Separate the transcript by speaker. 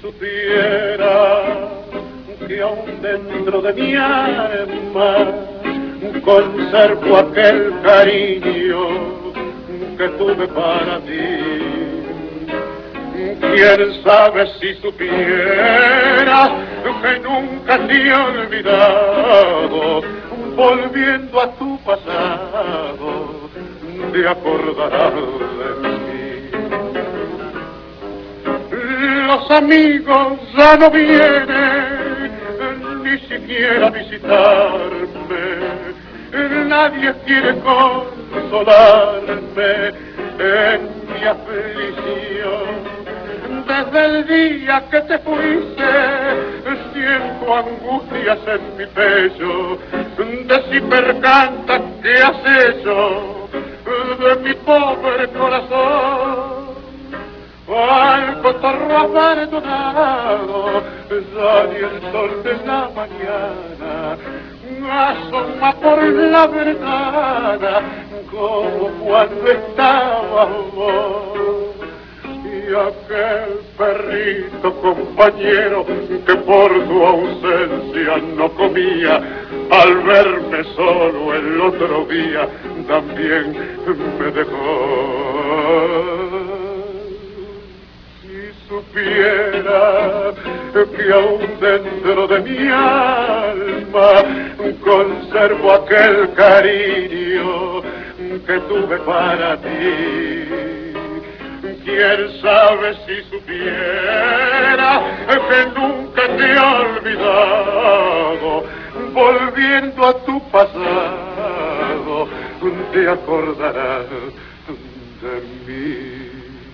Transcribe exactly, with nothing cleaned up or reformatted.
Speaker 1: supiera que aún dentro de mi alma conservo aquel cariño que tuve para ti. Quién sabe si supiera que nunca te he olvidado, volviendo a tu pasado, te acordarás de mí. Los amigos ya no vienen ni siquiera a visitarme, nadie quiere consolarme en mi aflicción. Desde el día que te fuiste, siento angustias en mi pecho, de si percanta que has hecho de mi pobre corazón. Al cotorro abandonado, ya ni el sol de la mañana asoma por la ventana como cuando estaba vos. Y aquel perrito compañero que por tu ausencia no comía, al verme solo el otro día también me dejó. Supiera que aún dentro de mi alma conservo aquel cariño que tuve para ti. Quién sabe si supiera que nunca te he olvidado, volviendo a tu pasado te acordarás de mí.